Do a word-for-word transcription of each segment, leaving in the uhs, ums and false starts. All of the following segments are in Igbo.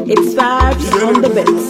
It's vibes on the bits.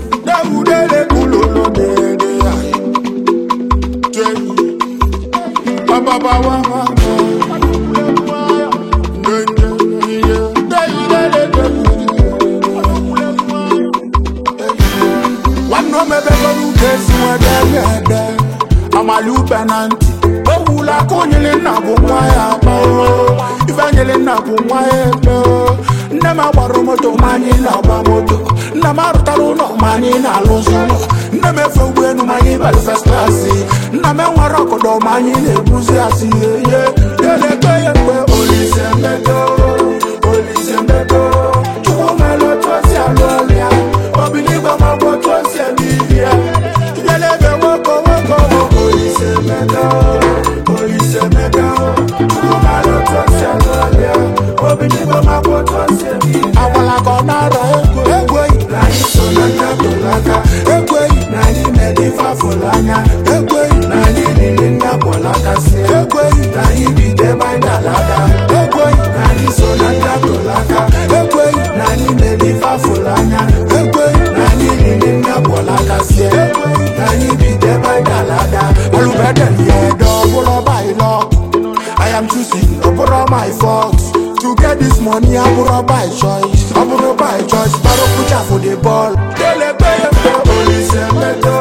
I'm a lieutenant. Oh, la conyele na bumaya pa. Ifanyele na bumaya pa. Nama warumoto mani na bamoto. Nama rutaro no mani na lozo. Nama fugwe no mani bal first class. Nama waroko do mani ne buzi asi. Yeah, yeah, le kaya kwe olise meto, olise meto. Chuko melo tosi alolia. Obili ba mabo tosi alivia. Yele be woko woko woko. Olise meto, olise meto. Chuko melo tosi alolia. Obili ba mabo tosi alivia. Awala kona ro ekwe ekwe. Nani sonata dolaka ekwe. Nani medifa fulanya ekwe. Nani nilinda bolaka se ekwe. Nani bide bandalada ekwe. Nani sonata dolaka ekwe. Nani medifa fulanya ekwe. Nani nilinda bolaka se ekwe. Nani bide bandalada. Olubede yedo bolo bailo. I am choosing over my faults. To get this money, I brought by choice. I brought by choice. Baro pucha for the ball. Dele peye pe olise meto,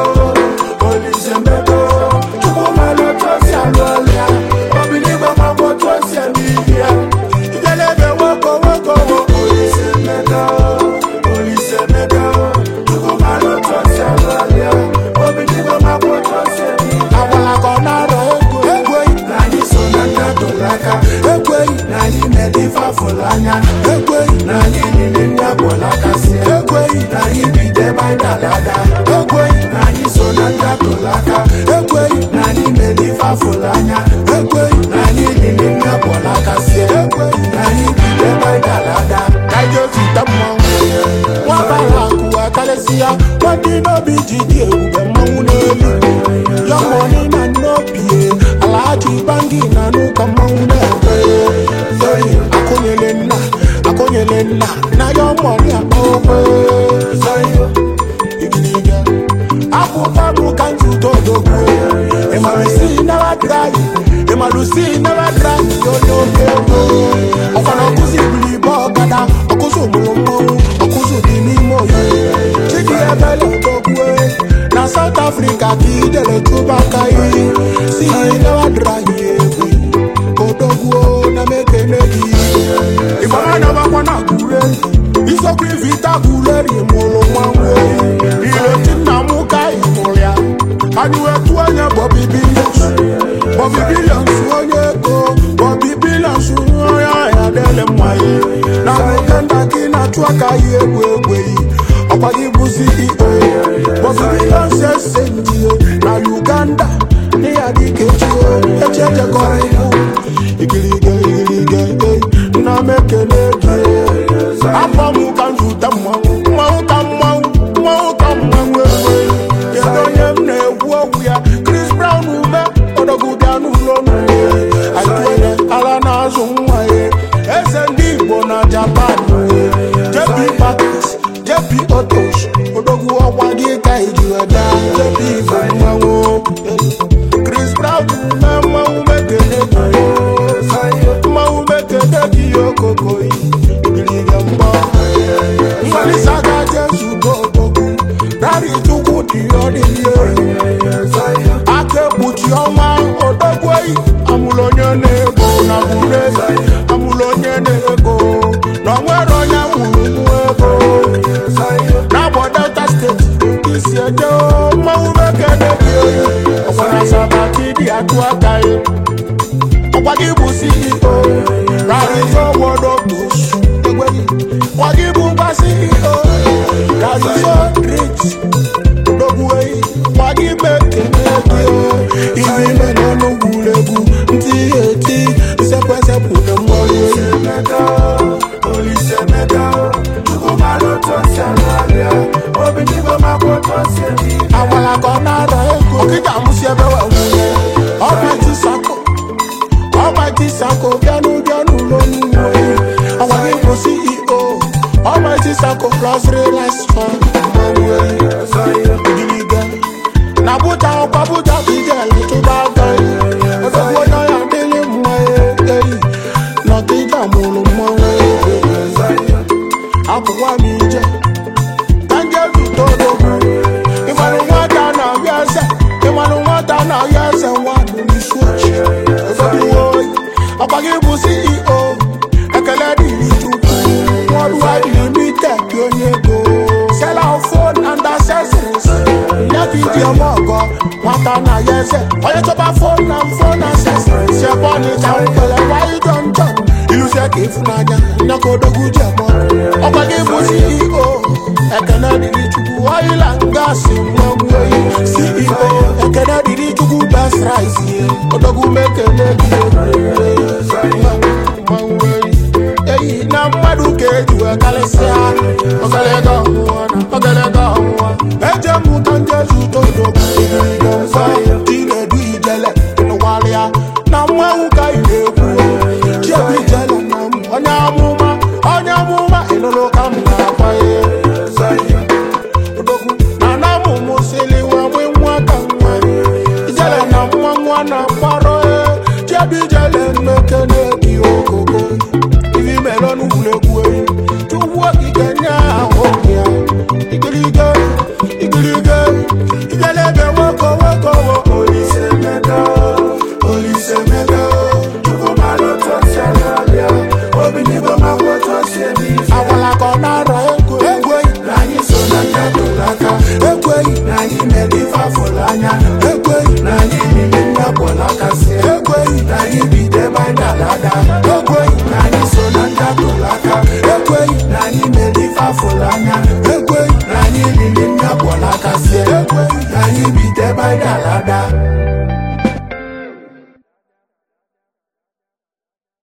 olise meto. Chuko malo tosi alolia. Obini bama bo tosi alivia. Dele be woko woko woko. Olise meto, olise meto. Chuko malo tosi alolia. Obini bama bo tosi alivia. Awala kona ro ekwe ekwe. Nani sonata dolaka ekwe. Nani medifa fulanya ekwe. Nani nilinda bolaka se ekwe. Nani bide bandalada ekwe. Nani sonata dolaka ekwe. Nani medifa fulanya ekwe. Nani nilinda bolaka se ekwe. Nani bide bandalada. Kajo sitamo wabala kuwa kalesia. Wadi no bijidi ube mauneli. Young money na no pie. Alaji bangi na nuka mauneli. Akonyelena, akonyelena, na your money a over. Sorry, Igniga. Apupabu kanju todo go. Emalusi never dry, Emalusi never dry. Yo yo yo. Ofana kuzi bili bogada, okuzu mulomo, okuzu dinimo yo. Chidi ebele tokwe, na South Africa ki dele tubakai. Si never dry. Odogwo na mekenegi. Ifana wakwana kure. Isokwi vita kure rimolo mwanwe. Ile tina muka imolia. Aniwe tuanya Bobby Billions. Bobby Billions onye ko. Bobby Billions onye ya dele mwaye. Na mekenda kina tuaka yegwe gweyi. Apagibu C E O. Bobby Billions esenjie. Na Uganda ni adikechiyo. Echeje koribu. Ikilige, ikilige, na mekenege. Apa muka njuta mwangu, mwangu mwangu, mwangu mwangu. Yedo nyemne uwuya, Chris Brown ume, odogudia nulonu. Aitwene alana zumwaye, S N D bona Japan. J P Packers, J P Autos, odogu wawagi kaijuada. J P mwangu, Chris Brown ume, mwangu mekenege. Kokoi, Iligamba, Malisaga, Jesu, Goku, Daddy, to good, the I can put your man on the way. Amulonia Nego, Namure, Amulonia Nego, nowhere on Yamuego. Now, what that state is your door, Mauka, Sabati, the Atuakai. Wagibu C E O, Rarizo World of Bush. Wagibu C E O, Rarizo Rich. Dogway, Wagibe Kenegio, Ibi no Gulegu, T A T, Sequence put the money. Semeka, Oli Semeka, Chukumalo Tosianalia, Obiniba Mako Tosiani. I wanna go now, Okitamusia, Almighty Sako. Almighty Sako, Ganu Ganu Lonu. Isako plus less fun. Na buta okwa buta kijele to ba guy. Odo wo na ya dele mo eh. Na kita mo mo eh. Akwa mi je. Kanje bi to do. Imanu wata na yese. Imanu wata na yese wa ni switch. Odo wo. Apagi bu C E O. Ekele di ni tu. Worldwide limited go. Sell our phone and accessories. Video mogo, wata na yese. Oye to ba phone and phone accessories. She born it out, why you don't jump? You say if nanya, nako do good job. Opa give you C E O, ekena di di chuku oil and gas mwangu. C E O, ekena di di chuku best rice. Odogu make a Hey, na madu keju ekalesia. Ogalega wana, ogalega wana. Eje mutanje zuto do. Tine du ijele no walia. Na mwa uka ile ku. Jebi jele na mu. Onya muma, onya muma ilolo kamna pa ye. Odogu na na mu musili wa mwe mwa kanwa. Ijele na mwa mwa na paro e. Jebi jele mekene ki okoko. Ivi melonu bule kwe. Tu waki kenya okia. Igiliga, igiliga. Igelebe wako wako wako. Olise mega, olise mega. Chuko malo tose labia. Obinigo mawo tose bife. Awala kona ra ekwe. Ekwe, nani sona kato laka. Ekwe, nani medifa folanya. Ekwe, nani miminga bola kase. Ekwe, nani bide mandalada. Ekwe, nani sona kato laka. Ekwe, nani medifa folanya. Ekwe, nani miminga bola kase. Ekwe, nani bide mandalada.